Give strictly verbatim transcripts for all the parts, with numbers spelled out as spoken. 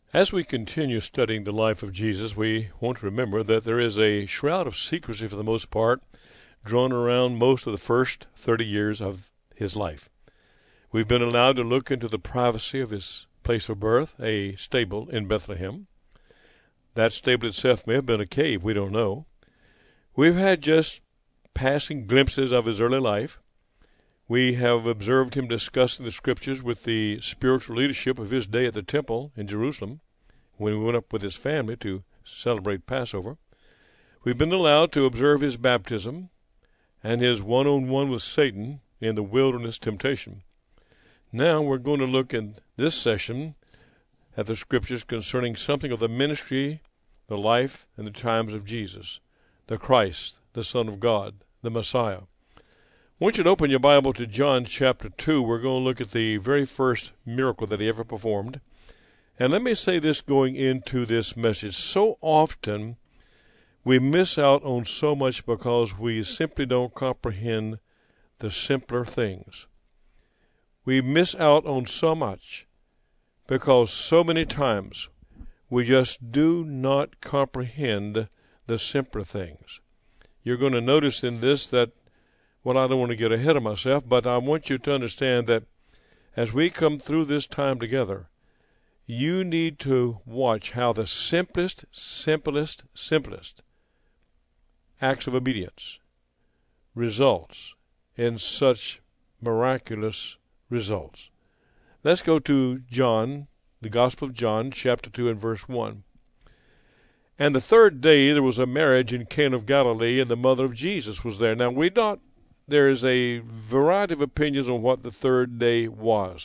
As we continue studying the life of Jesus, we want to remember that there is a shroud of secrecy, for the most part, drawn around most of the first thirty years of his life. We've been allowed to look into the privacy of his place of birth, a stable in Bethlehem. That stable itself may have been a cave, we don't know. We've had just passing glimpses of his early life. We have observed him discussing the Scriptures with the spiritual leadership of his day at the temple in Jerusalem when he went up with his family to celebrate Passover. We've been allowed to observe his baptism and his one-on-one with Satan in the wilderness temptation. Now we're going to look in this session at the Scriptures concerning something of the ministry, the life, and the times of Jesus, the Christ, the Son of God, the Messiah. I want you to open your Bible to John chapter two. We're going to look at the very first miracle that he ever performed. And let me say this going into this message. So often we miss out on so much because we simply don't comprehend the simpler things. We miss out on so much because so many times we just do not comprehend the simpler things. You're going to notice in this that Well, I don't want to get ahead of myself, but I want you to understand that as we come through this time together, you need to watch how the simplest, simplest, simplest acts of obedience results in such miraculous results. Let's go to John, the Gospel of John, chapter two and verse one. And the third day there was a marriage in Cana of Galilee, and the mother of Jesus was there. Now, we not There is a variety of opinions on what the third day was.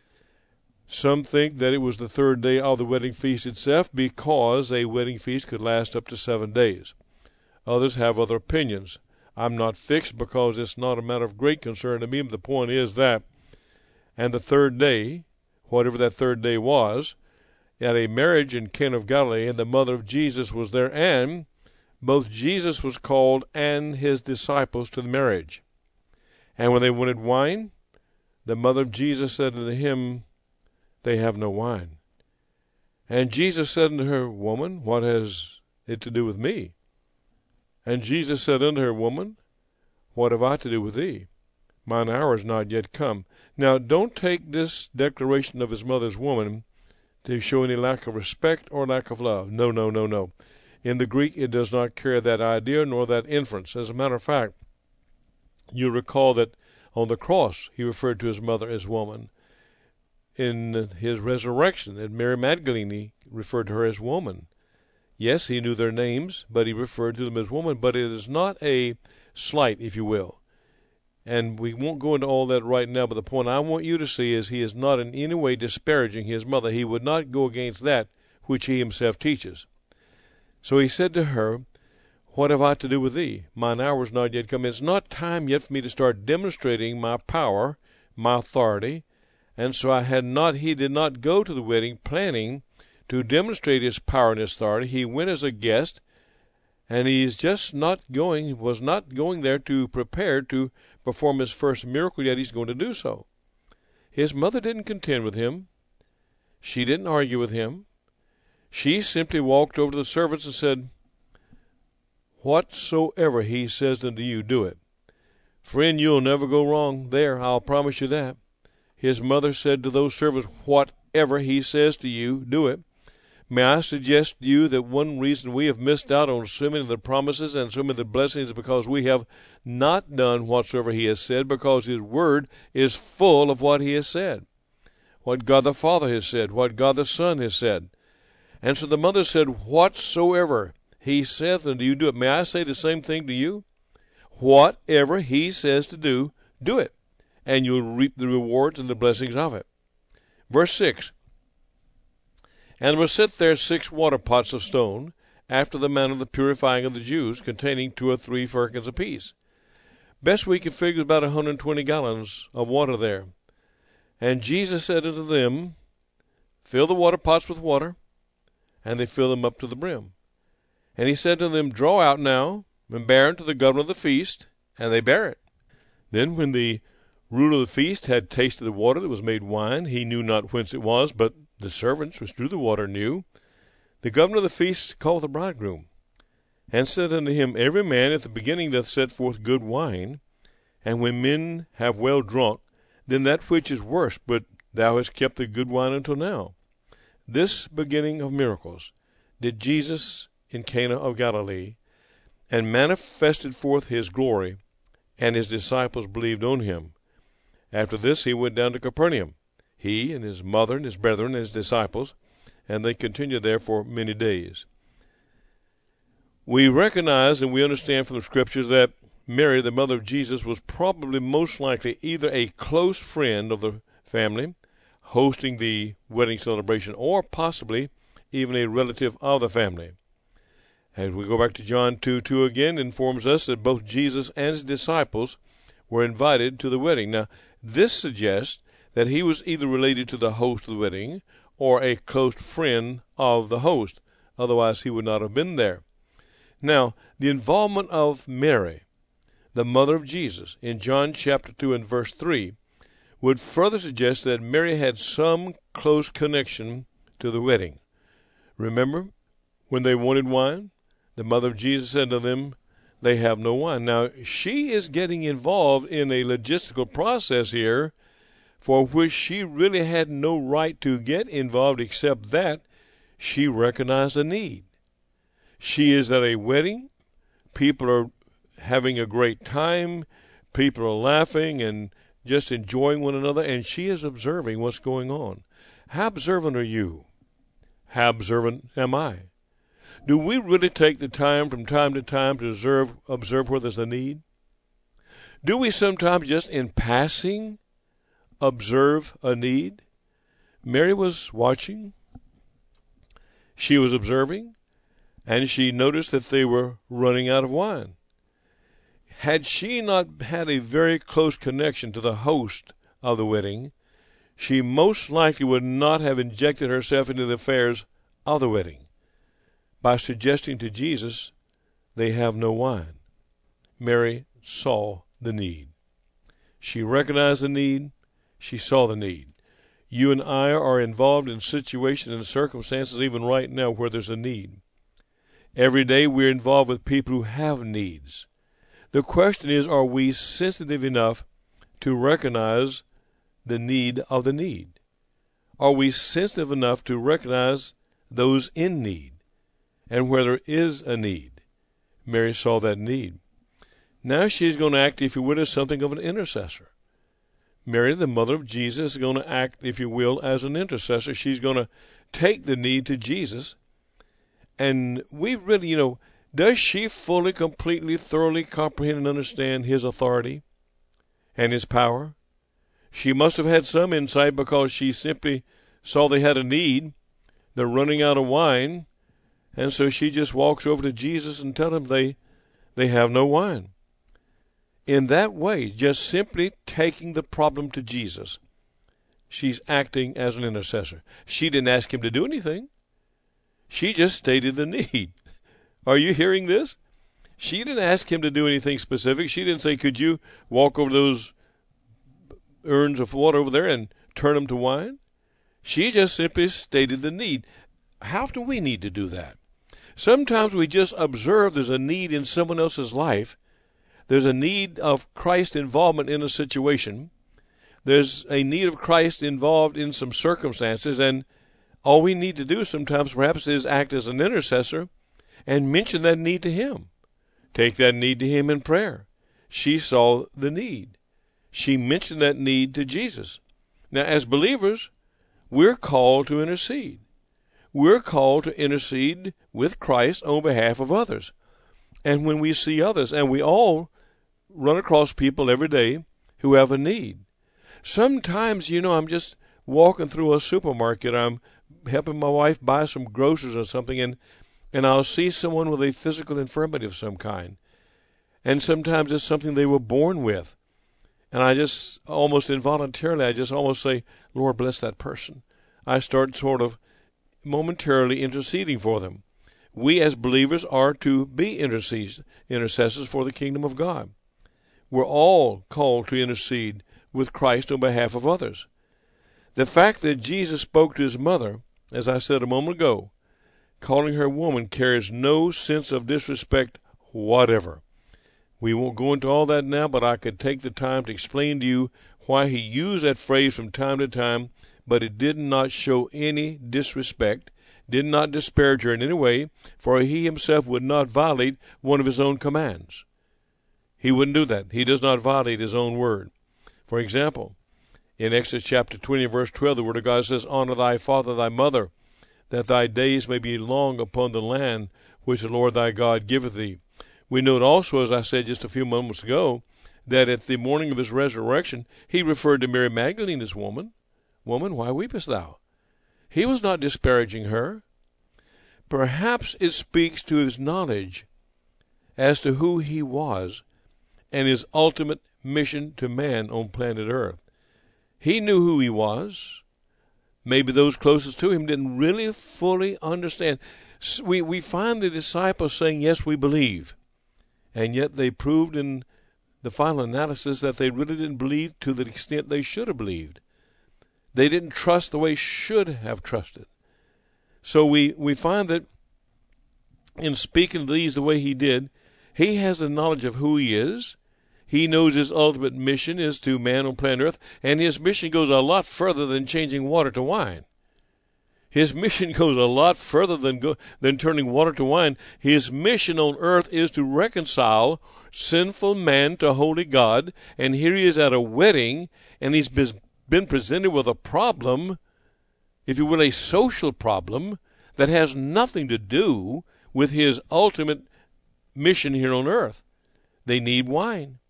Some think that it was the third day of the wedding feast itself because a wedding feast could last up to seven days. Others have other opinions. I'm not fixed because it's not a matter of great concern to me, but the point is that, and the third day, whatever that third day was, at a marriage in Cana of Galilee, and the mother of Jesus was there, and both Jesus was called and his disciples to the marriage. And when they wanted wine, the mother of Jesus said unto him, They have no wine. And Jesus said unto her, Woman, what has it to do with me? And Jesus said unto her, Woman, what have I to do with thee? Mine hour is not yet come. Now, don't take this declaration of his mother's woman to show any lack of respect or lack of love. No, no, no, no. In the Greek, it does not carry that idea nor that inference. As a matter of fact, you recall that on the cross, he referred to his mother as woman. In his resurrection, at Mary Magdalene, he referred to her as woman. Yes, he knew their names, but he referred to them as woman. But it is not a slight, if you will. And we won't go into all that right now, but the point I want you to see is he is not in any way disparaging his mother. He would not go against that which he himself teaches. So he said to her, What have I to do with thee? Mine hour is not yet come. It's not time yet for me to start demonstrating my power, my authority. And so I had not, he did not go to the wedding planning to demonstrate his power and his authority. He went as a guest, and he's just not going, was not going there to prepare to perform his first miracle, yet he's going to do so. His mother didn't contend with him. She didn't argue with him. She simply walked over to the servants and said, Whatsoever he says unto you, do it. Friend, you'll never go wrong there, I'll promise you that. His mother said to those servants, Whatever he says to you, do it. May I suggest to you that one reason we have missed out on so many of the promises and so many of the blessings is because we have not done whatsoever he has said, because his word is full of what he has said, what God the Father has said, what God the Son has said. And so the mother said, Whatsoever he saith unto you, do it. May I say the same thing to you? Whatever he says to do, do it, and you'll reap the rewards and the blessings of it. Verse six, And there were set there six water pots of stone, after the manner of the purifying of the Jews, containing two or three firkins apiece. Best we can figure about a hundred and twenty gallons of water there. And Jesus said unto them, Fill the water pots with water. And they filled them up to the brim. And he said to them, Draw out now, and bear unto the governor of the feast. And they bare it. Then when the ruler of the feast had tasted the water that was made wine, he knew not whence it was, but The servants which drew the water knew. The governor of the feast called the bridegroom, and said unto him, Every man at the beginning doth set forth good wine, and when men have well drunk, then that which is worse, but thou hast kept the good wine until now. This beginning of miracles did Jesus in Cana of Galilee, and manifested forth his glory, and his disciples believed on him. After this he went down to Capernaum, he and his mother and his brethren and his disciples, and they continued there for many days. We recognize and we understand from the Scriptures that Mary, the mother of Jesus, was probably most likely either a close friend of the family, hosting the wedding celebration, or possibly even a relative of the family. As we go back to John two two again, it informs us that both Jesus and his disciples were invited to the wedding. Now, this suggests that he was either related to the host of the wedding or a close friend of the host. Otherwise, he would not have been there. Now, the involvement of Mary, the mother of Jesus, in John chapter two and verse three, would further suggest that Mary had some close connection to the wedding. Remember, when they wanted wine, the mother of Jesus said to them, they have no wine. Now, she is getting involved in a logistical process here for which she really had no right to get involved, except that she recognized a need. She is at a wedding. People are having a great time. People are laughing and just enjoying one another, and she is observing what's going on. How observant are you? How observant am I? Do we really take the time from time to time to observe, observe where there's a need? Do we sometimes just in passing observe a need? Mary was watching. She was observing, and she noticed that they were running out of wine. Had she not had a very close connection to the host of the wedding, she most likely would not have injected herself into the affairs of the wedding by suggesting to Jesus, they have no wine. Mary saw the need. She recognized the need. She saw the need. You and I are involved in situations and circumstances even right now where there's a need. Every day we're involved with people who have needs. The question is, are we sensitive enough to recognize the need of the need? Are we sensitive enough to recognize those in need and where there is a need? Mary saw that need. Now she's going to act, if you would, as something of an intercessor. Mary, the mother of Jesus, is going to act, if you will, as an intercessor. She's going to take the need to Jesus. And we really, you know, does she fully, completely, thoroughly comprehend and understand his authority and his power? She must have had some insight because she simply saw they had a need. They're running out of wine. And so she just walks over to Jesus and tells him they, they have no wine. In that way, just simply taking the problem to Jesus, she's acting as an intercessor. She didn't ask him to do anything. She just stated the need. Are you hearing this? She didn't ask him to do anything specific. She didn't say, could you walk over those urns of water over there and turn them to wine? She just simply stated the need. How often we need to do that? Sometimes we just observe there's a need in someone else's life. There's a need of Christ involvement in a situation. There's a need of Christ involved in some circumstances, and all we need to do sometimes perhaps is act as an intercessor and mention that need to him. Take that need to him in prayer. She saw the need. She mentioned that need to Jesus. Now, as believers, we're called to intercede. We're called to intercede with Christ on behalf of others. And when we see others, and we all run across people every day who have a need. Sometimes, you know, I'm just walking through a supermarket. I'm helping my wife buy some groceries or something, and and I'll see someone with a physical infirmity of some kind. And sometimes it's something they were born with. And I just almost involuntarily, I just almost say, Lord, bless that person. I start sort of momentarily interceding for them. We as believers are to be intercessors for the kingdom of God. We're all called to intercede with Christ on behalf of others. The fact that Jesus spoke to his mother, as I said a moment ago, calling her woman, carries no sense of disrespect whatever. We won't go into all that now, but I could take the time to explain to you why he used that phrase from time to time, but it did not show any disrespect, did not disparage her in any way, for he himself would not violate one of his own commands. He wouldn't do that. He does not violate his own word. For example, in Exodus chapter twenty, verse twelve, the word of God says, "Honor thy father, thy mother, that thy days may be long upon the land which the Lord thy God giveth thee." We note also, as I said just a few moments ago, that at the morning of his resurrection, he referred to Mary Magdalene as woman. "Woman, why weepest thou?" He was not disparaging her. Perhaps it speaks to his knowledge as to who he was and his ultimate mission to man on planet Earth. He knew who he was. Maybe those closest to him didn't really fully understand. We, we find the disciples saying, "Yes, we believe." And yet they proved in the final analysis that they really didn't believe to the extent they should have believed. They didn't trust the way should have trusted. So we, we find that in speaking to these the way he did, he has the knowledge of who he is. He knows his ultimate mission is to man on planet Earth, and his mission goes a lot further than changing water to wine. His mission goes a lot further than go, than turning water to wine. His mission on earth is to reconcile sinful man to holy God, and here he is at a wedding, and he's been presented with a problem, if you will, a social problem that has nothing to do with his ultimate mission here on earth. They need wine.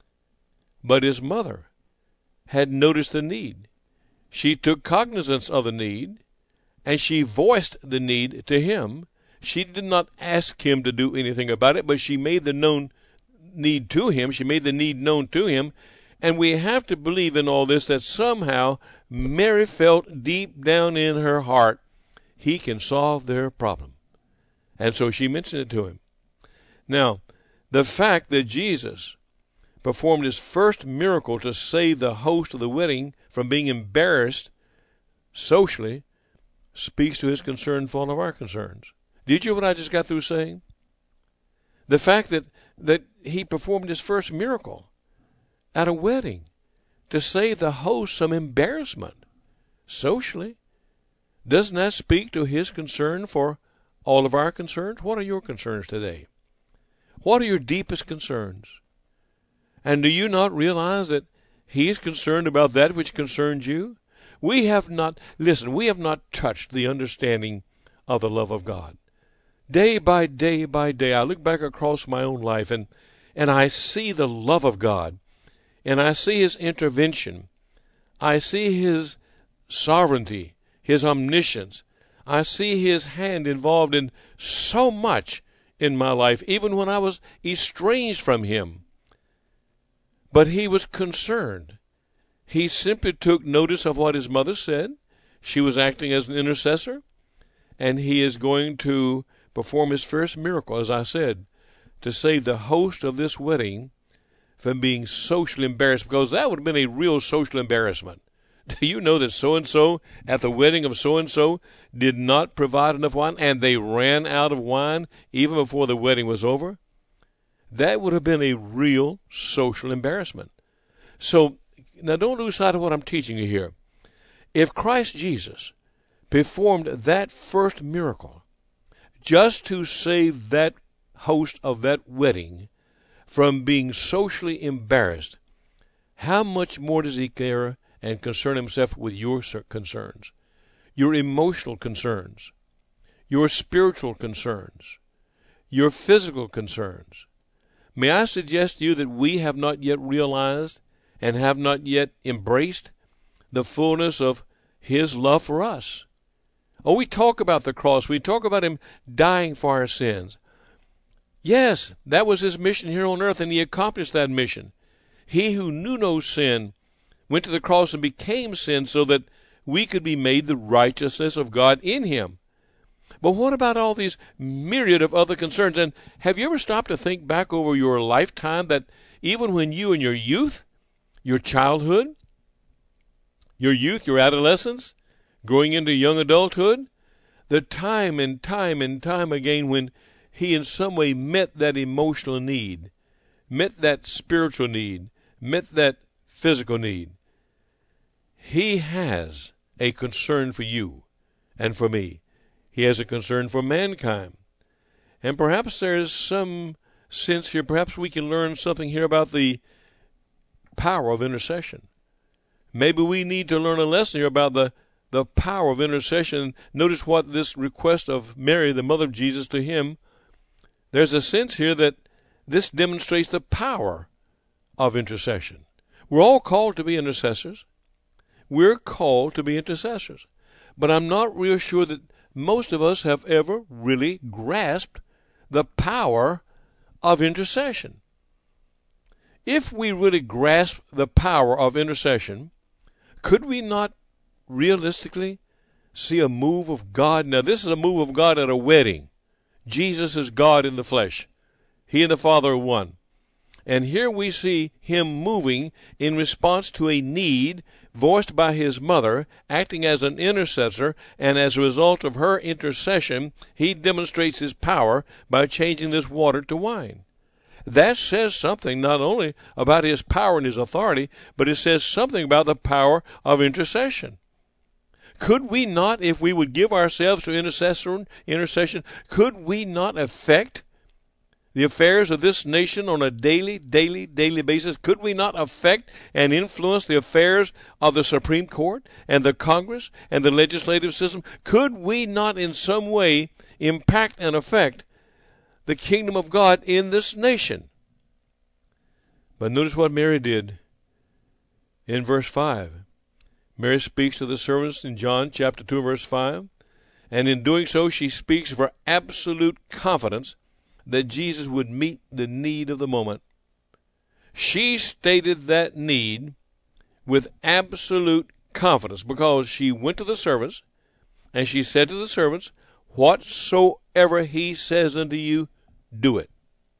But his mother had noticed the need. She took cognizance of the need, and she voiced the need to him. She did not ask him to do anything about it, but she made the known need to him. She made the need known to him. And we have to believe in all this that somehow Mary felt deep down in her heart, he can solve their problem. And so she mentioned it to him. Now, the fact that Jesus performed his first miracle to save the host of the wedding from being embarrassed socially speaks to his concern for all of our concerns. Did you hear what I just got through saying? The fact that, that he performed his first miracle at a wedding to save the host some embarrassment socially, doesn't that speak to his concern for all of our concerns? What are your concerns today? What are your deepest concerns? And do you not realize that he is concerned about that which concerns you? We have not, listen, we have not touched the understanding of the love of God. Day by day by day, I look back across my own life and, and I see the love of God, and I see his intervention. I see his sovereignty, his omniscience. I see his hand involved in so much in my life, even when I was estranged from him. But he was concerned. He simply took notice of what his mother said. She was acting as an intercessor, and he is going to perform his first miracle, as I said, to save the host of this wedding from being socially embarrassed, because that would have been a real social embarrassment. Do you know that so-and-so at the wedding of so-and-so did not provide enough wine, and they ran out of wine even before the wedding was over? That would have been a real social embarrassment. So, now don't lose sight of what I'm teaching you here. If Christ Jesus performed that first miracle just to save that host of that wedding from being socially embarrassed, how much more does he care and concern himself with your concerns, your emotional concerns, your spiritual concerns, your physical concerns? May I suggest to you that we have not yet realized and have not yet embraced the fullness of his love for us. Oh, we talk about the cross. We talk about him dying for our sins. Yes, that was his mission here on earth, and he accomplished that mission. He who knew no sin went to the cross and became sin so that we could be made the righteousness of God in him. But what about all these myriad of other concerns? And have you ever stopped to think back over your lifetime that even when you in your youth, your childhood, your youth, your adolescence, growing into young adulthood, the time and time and time again when he in some way met that emotional need, met that spiritual need, met that physical need. He has a concern for you and for me. He has a concern for mankind. And perhaps there is some sense here, perhaps we can learn something here about the power of intercession. Maybe we need to learn a lesson here about the, the power of intercession. Notice what this request of Mary, the mother of Jesus, to him, there's a sense here that this demonstrates the power of intercession. We're all called to be intercessors. We're called to be intercessors. But I'm not real sure that most of us have ever really grasped the power of intercession. If we really grasp the power of intercession, could we not realistically see a move of God? Now, this is a move of God at a wedding. Jesus is God in the flesh. He and the Father are one. And here we see him moving in response to a need voiced by his mother, acting as an intercessor, and as a result of her intercession, he demonstrates his power by changing this water to wine. That says something not only about his power and his authority, but it says something about the power of intercession. Could we not, if we would give ourselves to intercession, intercession, could we not affect the affairs of this nation on a daily, daily, daily basis? Could we not affect and influence the affairs of the Supreme Court and the Congress and the legislative system? Could we not in some way impact and affect the kingdom of God in this nation? But notice what Mary did in verse five. Mary speaks to the servants in John chapter two, verse five, and in doing so she speaks of her absolute confidence that Jesus would meet the need of the moment. She stated that need with absolute confidence because she went to the servants and she said to the servants, "Whatsoever he says unto you, do it."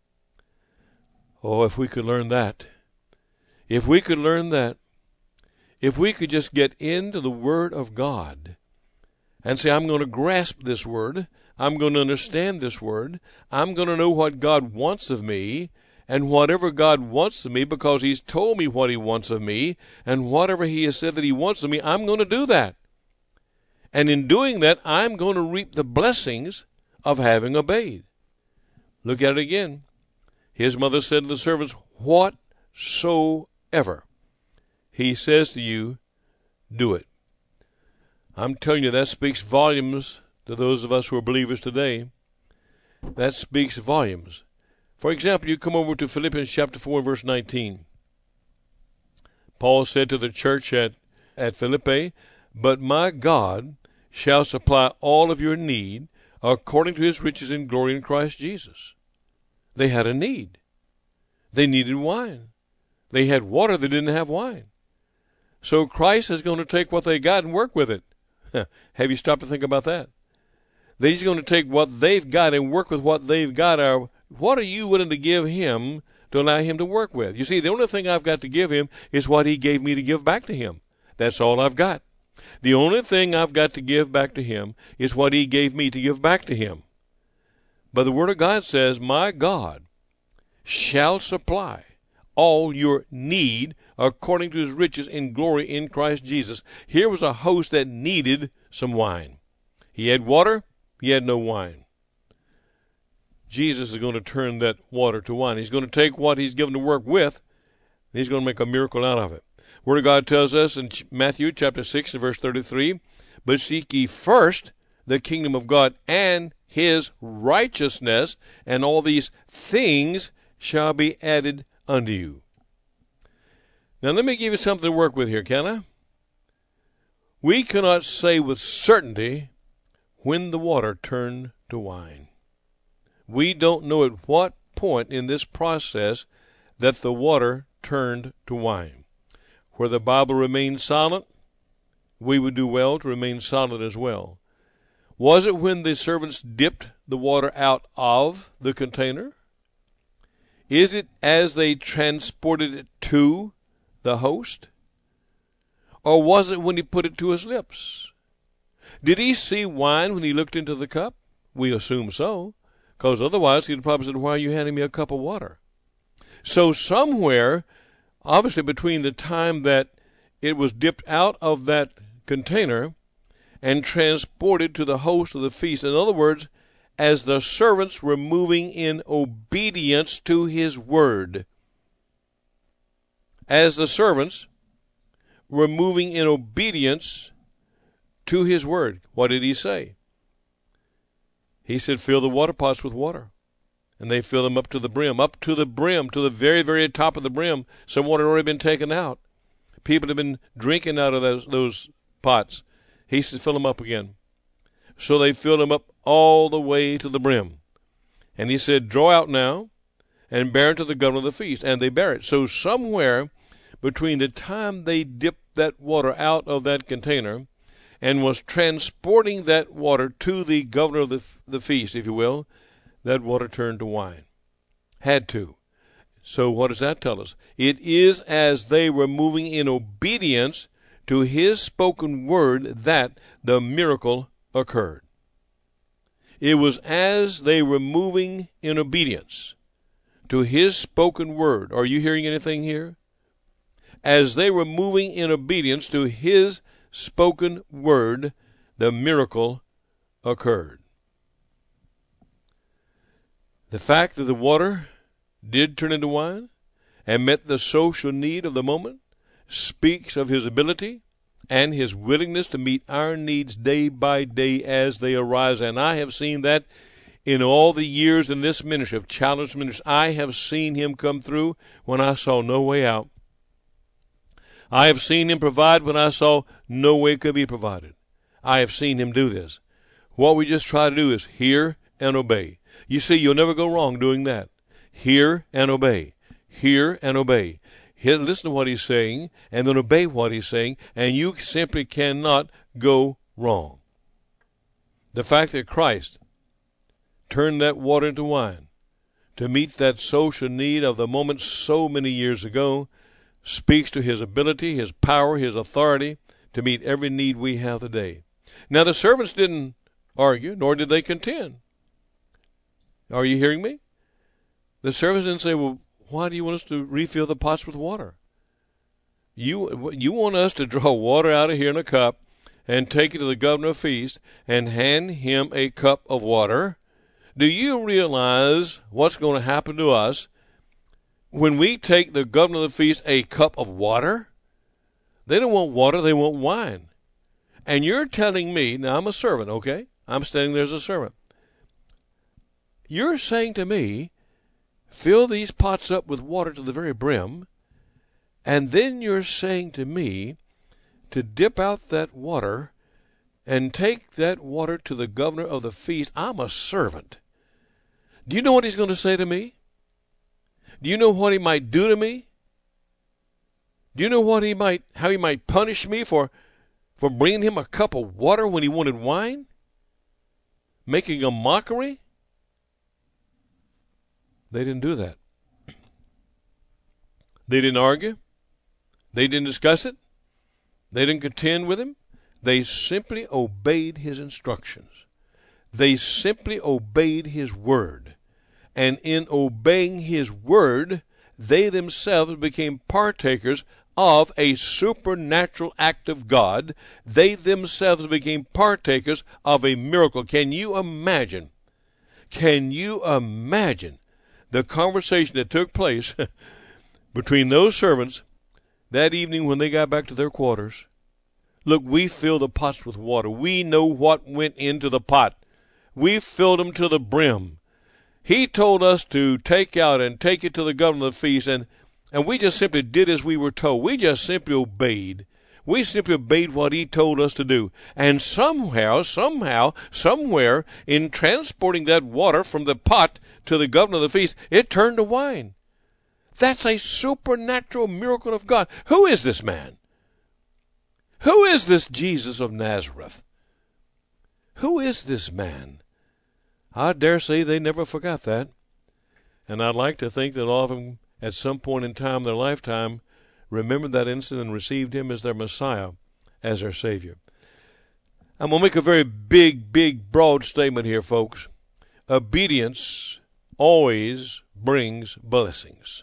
Oh, if we could learn that. If we could learn that. If we could just get into the Word of God and say, I'm going to grasp this Word. I'm going to understand this Word. I'm going to know what God wants of me, and whatever God wants of me, because he's told me what he wants of me, and whatever he has said that he wants of me, I'm going to do that. And in doing that, I'm going to reap the blessings of having obeyed. Look at it again. His mother said to the servants, "Whatsoever he says to you, do it." I'm telling you, that speaks volumes to those of us who are believers today. That speaks volumes. For example, you come over to Philippians chapter four and verse nineteen. Paul said to the church at, at Philippi, "But my God shall supply all of your need according to his riches in glory in Christ Jesus." They had a need. They needed wine. They had water. They didn't have wine. So Christ is going to take what they got and work with it. Have you stopped to think about that? He's going to take what they've got and work with what they've got. Are, what are you willing to give him to allow him to work with? You see, the only thing I've got to give him is what he gave me to give back to him. That's all I've got. The only thing I've got to give back to him is what he gave me to give back to him. But the Word of God says, "My God shall supply all your need according to his riches in glory in Christ Jesus." Here was a host that needed some wine. He had water. He had no wine. Jesus is going to turn that water to wine. He's going to take what he's given to work with, and he's going to make a miracle out of it. Word of God tells us in Matthew chapter six and verse thirty-three, "But seek ye first the kingdom of God and his righteousness, and all these things shall be added unto you." Now let me give you something to work with here, can I? We cannot say with certainty when the water turned to wine. We don't know at what point in this process that the water turned to wine. Where the Bible remains silent, we would do well to remain silent as well. Was it when the servants dipped the water out of the container? Is it as they transported it to the host? Or was it when he put it to his lips? Did he see wine when he looked into the cup? We assume so, because otherwise he'd probably said, why are you handing me a cup of water? So somewhere, obviously between the time that it was dipped out of that container and transported to the host of the feast, in other words, as the servants were moving in obedience to his word, as the servants were moving in obedience to his word, what did he say? He said, fill the water pots with water. And they fill them up to the brim, up to the brim, to the very, very top of the brim. Some water had already been taken out. People had been drinking out of those, those pots. He said, fill them up again. So they filled them up all the way to the brim. And he said, draw out now and bear it to the governor of the feast. And they bear it. So somewhere between the time they dipped that water out of that container and was transporting that water to the governor of the, the feast, if you will, that water turned to wine. Had to. So what does that tell us? It is as they were moving in obedience to his spoken word that the miracle occurred. It was as they were moving in obedience to his spoken word. Are you hearing anything here? As they were moving in obedience to his spoken word, the miracle occurred. The fact that the water did turn into wine and met the social need of the moment speaks of his ability and his willingness to meet our needs day by day as they arise. And I have seen that in all the years in this ministry of Challenge Ministry. I have seen him come through when I saw no way out. I have seen him provide when I saw no way could be provided. I have seen him do this. What we just try to do is hear and obey. You see, you'll never go wrong doing that. Hear and obey. Hear and obey. Hear, listen to what he's saying, and then obey what he's saying, and you simply cannot go wrong. The fact that Christ turned that water into wine to meet that social need of the moment so many years ago speaks to his ability, his power, his authority to meet every need we have today. Now, the servants didn't argue, nor did they contend. Are you hearing me? The servants didn't say, well, why do you want us to refill the pots with water? You, you want us to draw water out of here in a cup and take it to the governor of feast and hand him a cup of water? Do you realize what's going to happen to us when we take the governor of the feast a cup of water? They don't want water, they want wine. And you're telling me, now I'm a servant, okay? I'm standing there as a servant. You're saying to me, fill these pots up with water to the very brim, and then you're saying to me to dip out that water and take that water to the governor of the feast. I'm a servant. Do you know what he's going to say to me? Do you know what he might do to me? Do you know what he might, how he might punish me for, for bringing him a cup of water when he wanted wine? Making a mockery? They didn't do that. They didn't argue. They didn't discuss it. They didn't contend with him. They simply obeyed his instructions. They simply obeyed his word. And in obeying his word, they themselves became partakers of a supernatural act of God. They themselves became partakers of a miracle. Can you imagine? Can you imagine the conversation that took place between those servants that evening when they got back to their quarters? Look, we filled the pots with water. We know what went into the pot. We filled them to the brim. He told us to take out and take it to the governor of the feast, and, and we just simply did as we were told. We just simply obeyed. We simply obeyed what he told us to do. And somehow, somehow, somewhere, in transporting that water from the pot to the governor of the feast, it turned to wine. That's a supernatural miracle of God. Who is this man? Who is this Jesus of Nazareth? Who is this man? I dare say they never forgot that. And I'd like to think that all of them, at some point in time in their lifetime, remembered that incident and received him as their Messiah, as their Savior. I'm going to make a very big, big, broad statement here, folks. Obedience always brings blessings.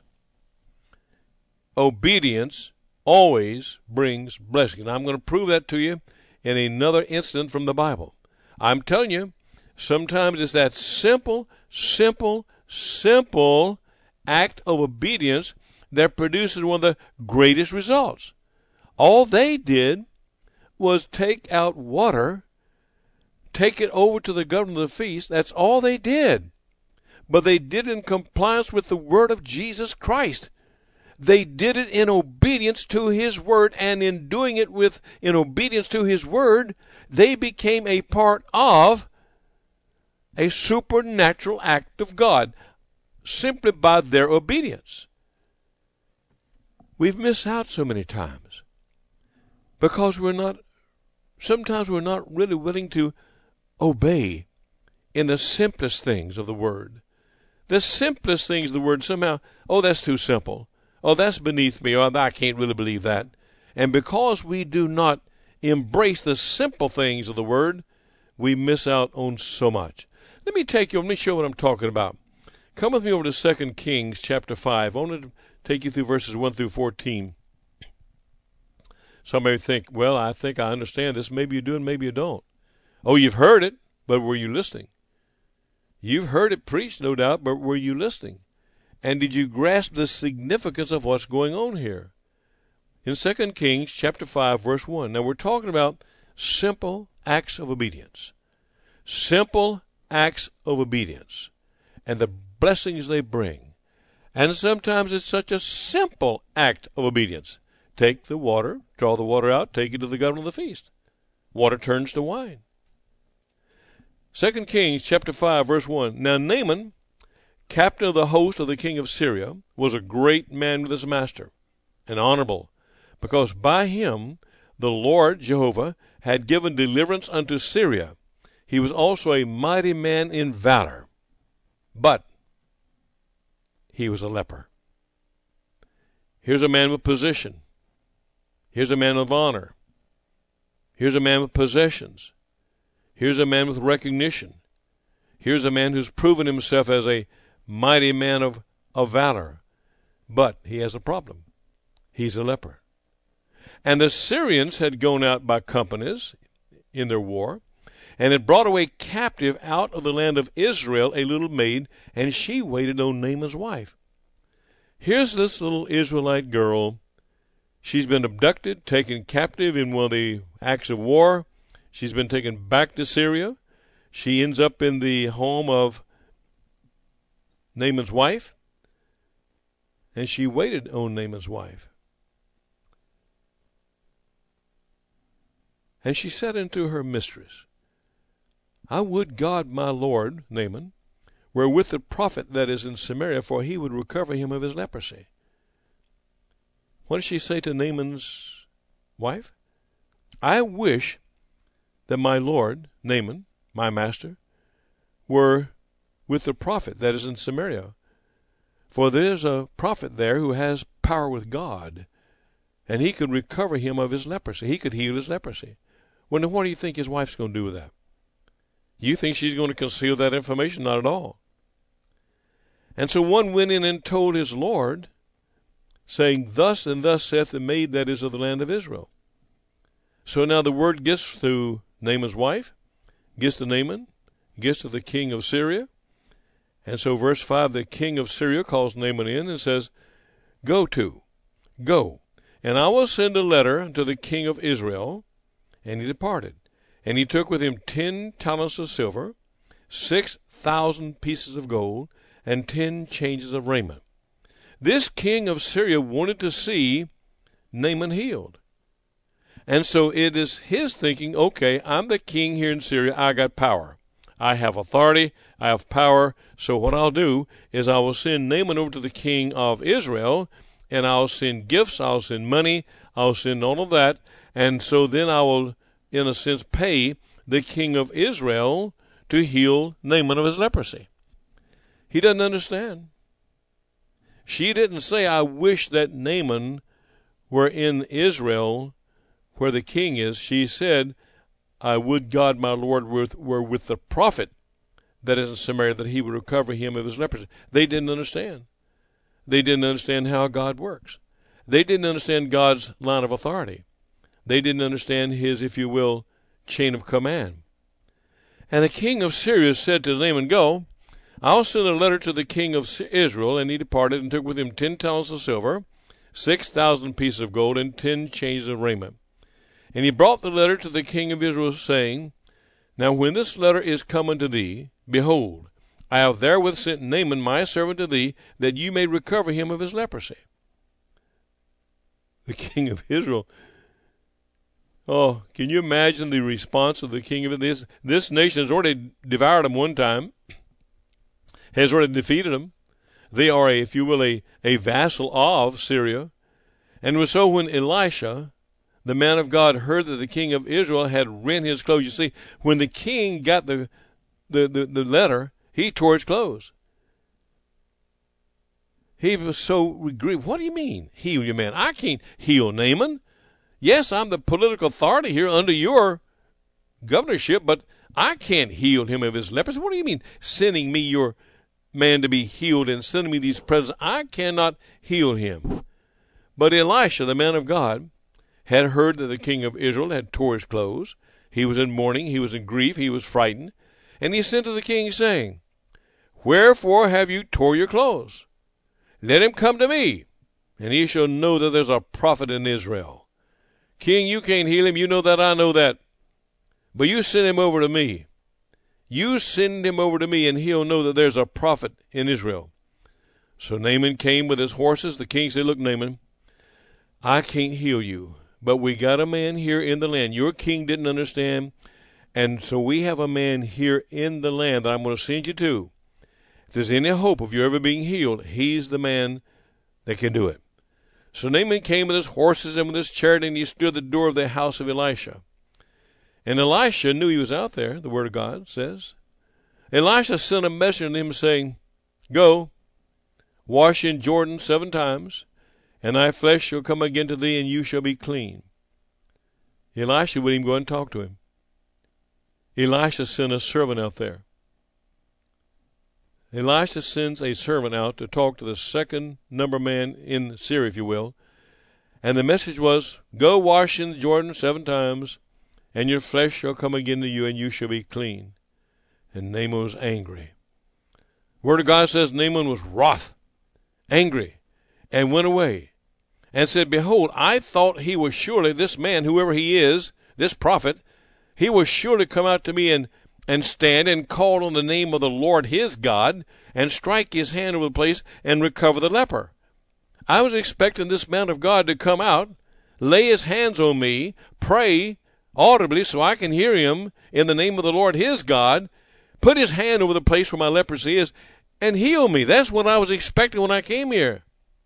Obedience always brings blessings. And I'm going to prove that to you in another incident from the Bible. I'm telling you, sometimes it's that simple, simple, simple act of obedience that produces one of the greatest results. All they did was take out water, take it over to the governor of the feast. That's all they did. But they did it in compliance with the word of Jesus Christ. They did it in obedience to his word, and in doing it with in obedience to his word, they became a part of a supernatural act of God, simply by their obedience. We've missed out so many times because we're not, sometimes we're not really willing to obey in the simplest things of the word. The simplest things of the word, somehow, oh, that's too simple. Oh, that's beneath me. Oh, I can't really believe that. And because we do not embrace the simple things of the word, we miss out on so much. Let me take you, let me show what I'm talking about. Come with me over to Second Kings chapter five. I want to take you through verses one through fourteen. Some may think, well, I think I understand this. Maybe you do and maybe you don't. Oh, you've heard it, but were you listening? You've heard it preached, no doubt, but were you listening? And did you grasp the significance of what's going on here? In Second Kings chapter five, verse one. Now we're talking about simple acts of obedience. Simple acts of obedience. And the blessings they bring. And sometimes it's such a simple act of obedience. Take the water, draw the water out, take it to the governor of the feast. Water turns to wine. Second Kings chapter five, verse one. Now Naaman, captain of the host of the king of Syria, was a great man with his master, and honorable, because by him the Lord Jehovah had given deliverance unto Syria. He was also a mighty man in valor, but he was a leper. Here's a man with position. Here's a man of honor. Here's a man with possessions. Here's a man with recognition. Here's a man who's proven himself as a mighty man of, of valor. But he has a problem. He's a leper. And the Syrians had gone out by companies in their war, and had brought away captive out of the land of Israel a little maid, and she waited on Naaman's wife. Here's this little Israelite girl. She's been abducted, taken captive in one of the acts of war. She's been taken back to Syria. She ends up in the home of Naaman's wife, and she waited on Naaman's wife. And she said unto her mistress, I would God, my lord, Naaman, were with the prophet that is in Samaria, for he would recover him of his leprosy. What did she say to Naaman's wife? I wish that my lord, Naaman, my master, were with the prophet that is in Samaria. For there's a prophet there who has power with God, and he could recover him of his leprosy. He could heal his leprosy. Well, now what do you think his wife's going to do with that? You think she's going to conceal that information? Not at all. And so one went in and told his lord, saying, Thus and thus saith the maid that is of the land of Israel. So now the word gets to Naaman's wife, gets to Naaman, gets to the king of Syria. And so verse five, the king of Syria calls Naaman in and says, Go to, go, and I will send a letter unto the king of Israel. And he departed. And he took with him ten talents of silver, six thousand pieces of gold, and ten changes of raiment. This king of Syria wanted to see Naaman healed. And so it is his thinking, okay, I'm the king here in Syria. I got power. I have authority. I have power. So what I'll do is I will send Naaman over to the king of Israel, and I'll send gifts. I'll send money. I'll send all of that. And so then I will, in a sense, pay the king of Israel to heal Naaman of his leprosy. He doesn't understand. She didn't say, I wish that Naaman were in Israel, where the king is, she said, I would God my Lord were with the prophet that is in Samaria, that he would recover him of his leprosy. They didn't understand. They didn't understand how God works. They didn't understand God's line of authority. They didn't understand his, if you will, chain of command. And the king of Syria said to Naaman, Go, I'll send a letter to the king of Israel. And he departed and took with him ten talents of silver, six thousand pieces of gold, and ten changes of raiment. And he brought the letter to the king of Israel, saying, Now when this letter is come unto thee, behold, I have therewith sent Naaman my servant to thee, that you may recover him of his leprosy. The king of Israel, oh, can you imagine the response of the king of this? This nation has already devoured them one time, has already defeated them. They are, a, if you will, a, a vassal of Syria. And it was so when Elisha, the man of God, heard that the king of Israel had rent his clothes. You see, when the king got the, the, the, the letter, he tore his clothes. He was so grieved. What do you mean, heal your man? I can't heal Naaman. Yes, I'm the political authority here under your governorship, but I can't heal him of his leprosy. What do you mean, sending me your man to be healed and sending me these presents? I cannot heal him. But Elisha, the man of God, had heard that the king of Israel had tore his clothes. He was in mourning, he was in grief, he was frightened. And he sent to the king, saying, Wherefore have you tore your clothes? Let him come to me, and he shall know that there's a prophet in Israel. King, you can't heal him, you know that, I know that. But you send him over to me. You send him over to me, and he'll know that there's a prophet in Israel. So Naaman came with his horses. The king said, Look, Naaman, I can't heal you, but we got a man here in the land. Your king didn't understand, and so we have a man here in the land that I'm going to send you to. If there's any hope of you ever being healed, he's the man that can do it. So Naaman came with his horses and with his chariot, and he stood at the door of the house of Elisha. And Elisha knew he was out there, the word of God says. Elisha sent a messenger to him saying, Go, wash in Jordan seven times, and thy flesh shall come again to thee, and you shall be clean. Elisha wouldn't even go and talk to him. Elisha sent a servant out there. Elisha sends a servant out to talk to the second number man in Syria, if you will. And the message was, Go wash in Jordan seven times, and your flesh shall come again to you, and you shall be clean. And Naaman was angry. Word of God says Naaman was wroth, angry, and went away, and said, Behold, I thought he was surely, this man, whoever he is, this prophet, he will surely come out to me and and stand and call on the name of the Lord his God, and strike his hand over the place and recover the leper. I was expecting this man of God to come out, lay his hands on me, pray audibly so I can hear him in the name of the Lord his God, put his hand over the place where my leprosy is, and heal me. That's what I was expecting when I came here.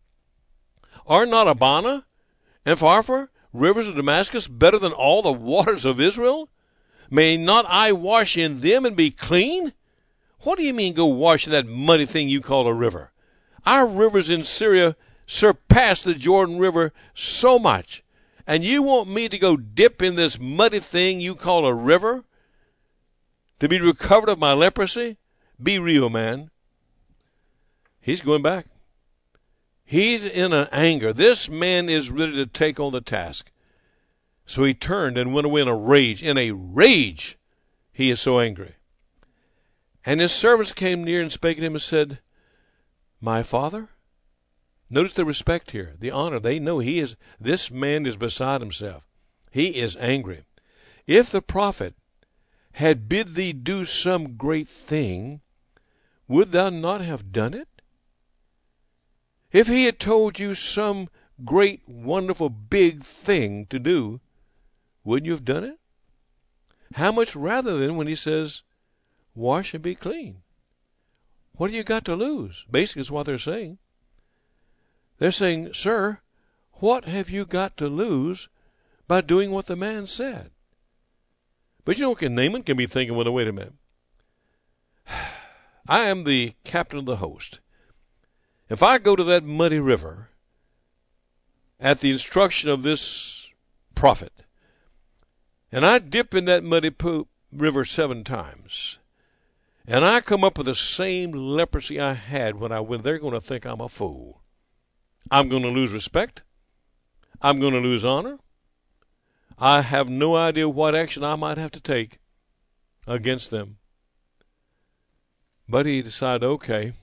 Are not Abana and Pharpar, rivers of Damascus, better than all the waters of Israel? May not I wash in them and be clean? What do you mean go wash in that muddy thing you call a river? Our rivers in Syria surpass the Jordan River so much. And you want me to go dip in this muddy thing you call a river to be recovered of my leprosy? Be real, man. He's going back. He's in an anger. This man is ready to take on the task. So he turned and went away in a rage. In a rage, he is so angry. And his servants came near and spake to him and said, My father? Notice the respect here, the honor. They know he is, this man is beside himself. He is angry. If the prophet had bid thee do some great thing, would thou not have done it? If he had told you some great, wonderful, big thing to do, wouldn't you have done it? How much rather then when he says, wash and be clean? What do you got to lose? Basically, is what they're saying. They're saying, Sir, what have you got to lose by doing what the man said? But you know what Naaman can be thinking, well, wait a minute. I am the captain of the host. If I go to that muddy river at the instruction of this prophet, and I dip in that muddy poop river seven times, and I come up with the same leprosy I had when I went, they're going to think I'm a fool. I'm going to lose respect. I'm going to lose honor. I have no idea what action I might have to take against them. But he decided, okay,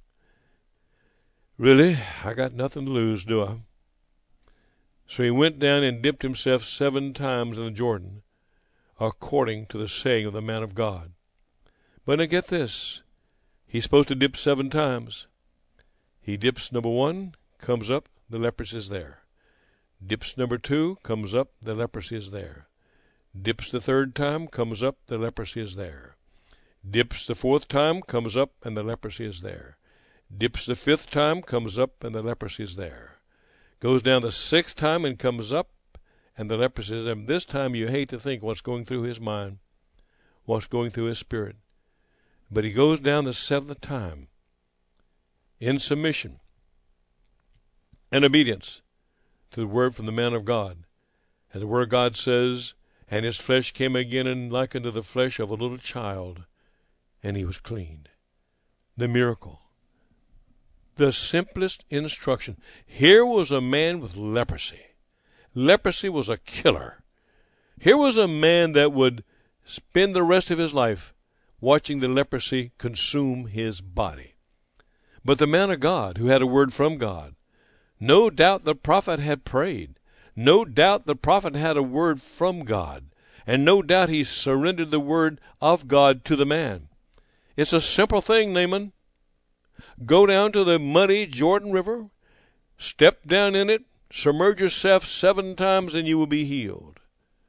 really, I got nothing to lose, do I? So he went down and dipped himself seven times in the Jordan, according to the saying of the man of God. But now get this, he's supposed to dip seven times. He dips number one, comes up, the leprosy is there. Dips number two, comes up, the leprosy is there. Dips the third time, comes up, the leprosy is there. Dips the fourth time, comes up, and the leprosy is there. Dips the fifth time, comes up, and the leprosy is there. Goes down the sixth time and comes up, and the leprosy is there. And this time you hate to think what's going through his mind, what's going through his spirit. But he goes down the seventh time in submission and obedience to the word from the man of God. And the word of God says, and his flesh came again and like unto the flesh of a little child, and he was cleaned. The miracle. The simplest instruction. Here was a man with leprosy. Leprosy was a killer. Here was a man that would spend the rest of his life watching the leprosy consume his body. But the man of God, who had a word from God, no doubt the prophet had prayed. No doubt the prophet had a word from God. And no doubt he surrendered the word of God to the man. It's a simple thing, Naaman. Go down to the muddy Jordan River, step down in it, submerge yourself seven times, and you will be healed.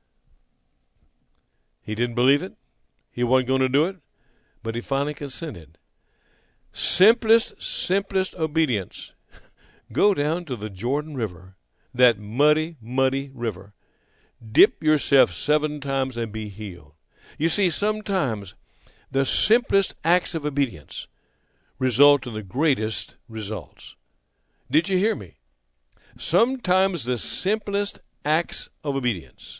He didn't believe it. He wasn't going to do it, but he finally consented. Simplest, simplest obedience. Go down to the Jordan River, that muddy, muddy river. Dip yourself seven times and be healed. You see, sometimes the simplest acts of obedience result in the greatest results. Did you hear me? Sometimes the simplest acts of obedience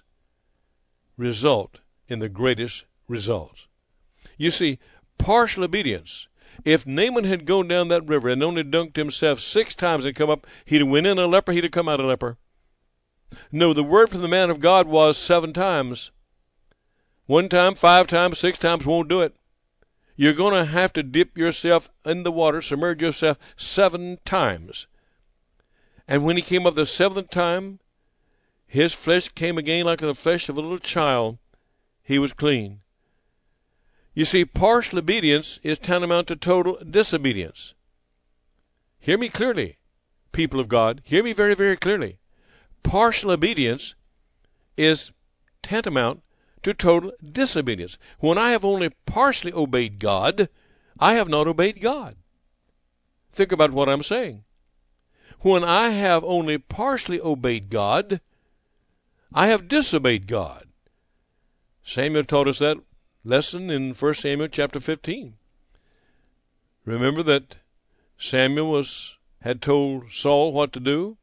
result in the greatest results. You see, partial obedience. If Naaman had gone down that river and only dunked himself six times and come up, he'd have went in a leper, he'd have come out a leper. No, the word from the man of God was seven times. One time, five times, six times won't do it. You're going to have to dip yourself in the water, submerge yourself seven times. And when he came up the seventh time, his flesh came again like the flesh of a little child. He was clean. You see, partial obedience is tantamount to total disobedience. Hear me clearly, people of God. Hear me very, very clearly. Partial obedience is tantamount to total disobedience. When I have only partially obeyed God, I have not obeyed God. Think about what I'm saying. When I have only partially obeyed God, I have disobeyed God. Samuel taught us that lesson in First Samuel chapter fifteen. Remember that Samuel was had told Saul what to do?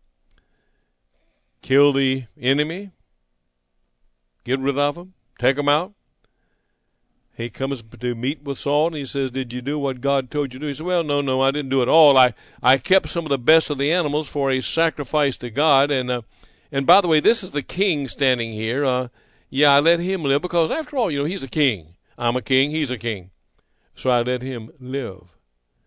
Kill the enemy, get rid of him, take him out. He comes to meet with Saul and he says, did you do what God told you to do? He said, well, no, no, I didn't do it all. I, I kept some of the best of the animals for a sacrifice to God. And uh, and by the way, this is the king standing here. Uh, yeah, I let him live because after all, you know, he's a king. I'm a king, he's a king. So I let him live.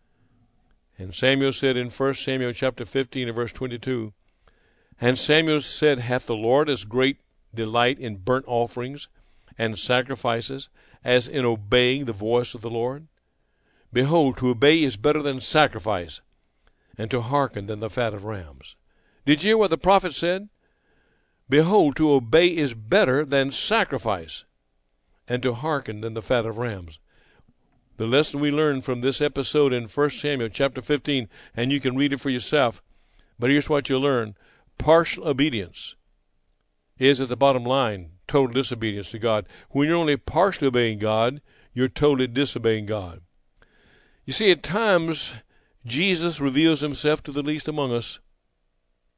And Samuel said in First Samuel chapter fifteen and verse twenty-two, and Samuel said, hath the Lord as great delight in burnt offerings and sacrifices as in obeying the voice of the Lord? Behold, to obey is better than sacrifice, and to hearken than the fat of rams. Did you hear what the prophet said? Behold, to obey is better than sacrifice, and to hearken than the fat of rams. The lesson we learned from this episode in First Samuel chapter fifteen, and you can read it for yourself, but here's what you'll learn. Partial obedience is at the bottom line total disobedience to God. When you're only partially obeying God, you're totally disobeying God. You see, at times, Jesus reveals himself to the least among us.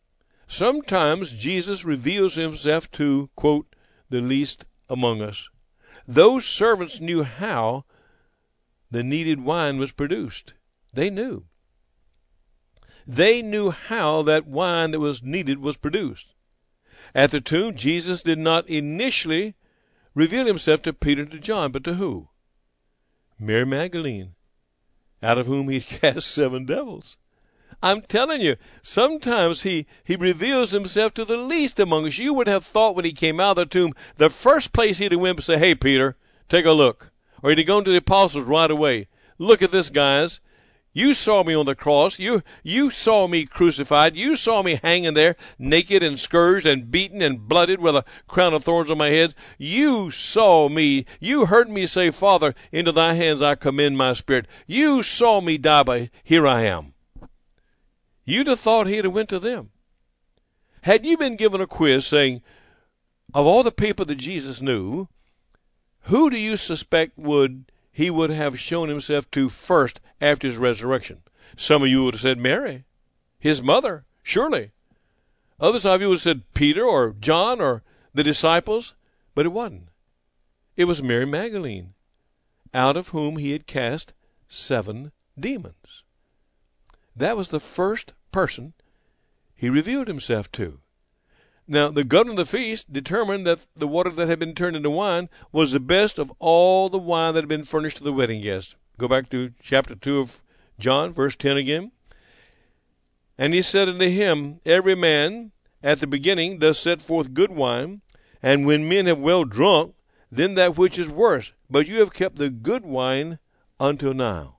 Sometimes Jesus reveals himself to, quote, the least among us. Those servants knew how the needed wine was produced. They knew. They knew how that wine that was needed was produced. At the tomb, Jesus did not initially reveal himself to Peter and to John, but to who? Mary Magdalene, out of whom he cast seven devils. I'm telling you, sometimes he, he reveals himself to the least among us. You would have thought when he came out of the tomb, the first place he'd have went and say, hey, Peter, take a look. Or he'd have gone to the apostles right away. Look at this, guys. You saw me on the cross. You, you saw me crucified. You saw me hanging there, naked and scourged and beaten and blooded with a crown of thorns on my head. You saw me. You heard me say, Father, into thy hands I commend my spirit. You saw me die, but here I am. You'd have thought he'd have went to them. Had you been given a quiz saying, of all the people that Jesus knew, who do you suspect would he would have shown himself to first after his resurrection? Some of you would have said Mary, his mother, surely. Others of you would have said Peter or John or the disciples, but it wasn't. It was Mary Magdalene, out of whom he had cast seven demons. That was the first person he revealed himself to. Now, the governor of the feast determined that the water that had been turned into wine was the best of all the wine that had been furnished to the wedding guests. Go back to chapter two of John, verse ten again. And he said unto him, every man at the beginning does set forth good wine, and when men have well drunk, then that which is worse. But you have kept the good wine until now.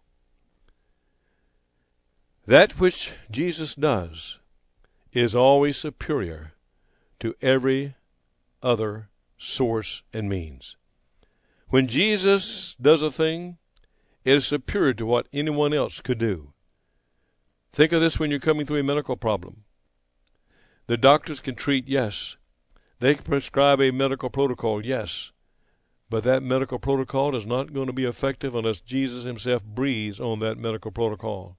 That which Jesus does is always superior to every other source and means. When Jesus does a thing, it is superior to what anyone else could do. Think of this when you're coming through a medical problem. The doctors can treat, yes. They can prescribe a medical protocol, yes. But that medical protocol is not going to be effective unless Jesus himself breathes on that medical protocol.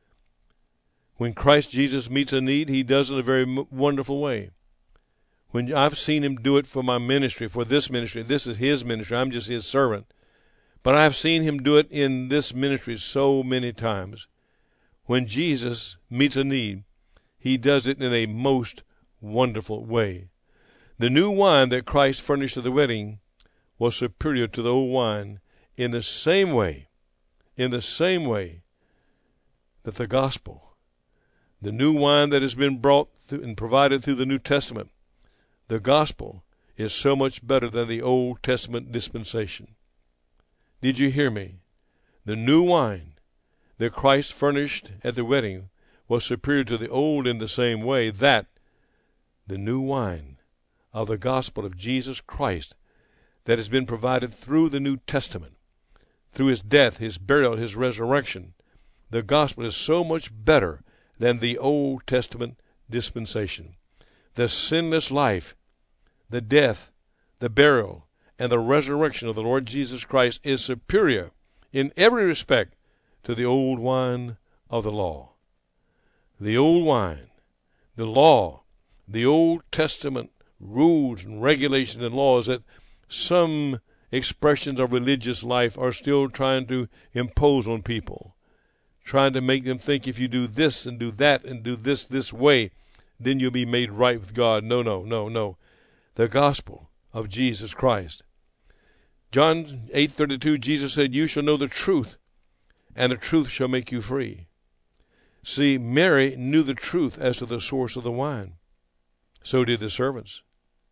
When Christ Jesus meets a need, he does it in a very m- wonderful way. When I've seen him do it for my ministry, for this ministry, this is his ministry, I'm just his servant. But I've seen him do it in this ministry so many times. When Jesus meets a need, he does it in a most wonderful way. The new wine that Christ furnished at the wedding was superior to the old wine in the same way, in the same way that the gospel, the new wine that has been brought and provided through the New Testament, the gospel is so much better than the Old Testament dispensation. Did you hear me? The new wine that Christ furnished at the wedding was superior to the old in the same way that the new wine of the gospel of Jesus Christ that has been provided through the New Testament, through his death, his burial, his resurrection, the gospel is so much better than the Old Testament dispensation. The sinless life, the death, the burial, and the resurrection of the Lord Jesus Christ is superior in every respect to the old wine of the law. The old wine, the law, the Old Testament rules and regulations and laws that some expressions of religious life are still trying to impose on people, trying to make them think if you do this and do that and do this this way, then you'll be made right with God. No, no, no, no. The gospel of Jesus Christ. John eight thirty-two, Jesus said, you shall know the truth, and the truth shall make you free. See, Mary knew the truth as to the source of the wine. So did the servants.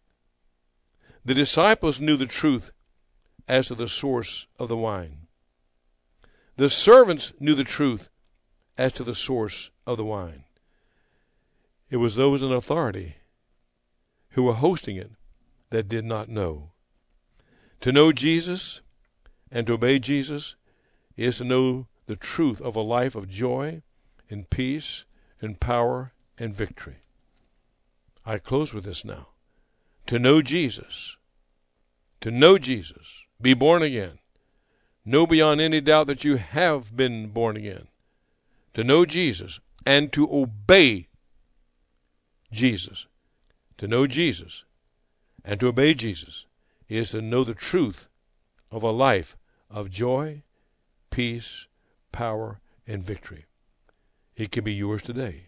The disciples knew the truth as to the source of the wine. The servants knew the truth as to the source of the wine. It was those in authority who were hosting it that did not know. To know Jesus and to obey Jesus is to know the truth of a life of joy and peace and power and victory. I close with this now. To know Jesus, to know Jesus, be born again, know beyond any doubt that you have been born again, to know Jesus and to obey Jesus. To know Jesus and to obey Jesus is to know the truth of a life of joy, peace, power, and victory. It can be yours today.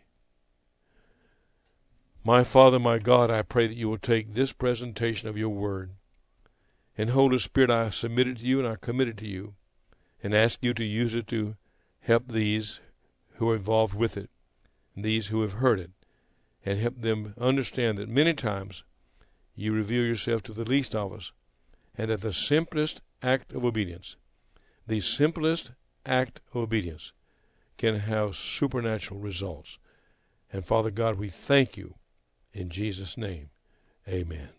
My Father, my God, I pray that you will take this presentation of your word, and Holy Spirit, I submit it to you and I commit it to you, and ask you to use it to help these who are involved with it, and these who have heard it, and help them understand that many times you reveal yourself to the least of us, and that the simplest act of obedience, the simplest act of obedience can have supernatural results. And Father God, we thank you in Jesus' name. Amen.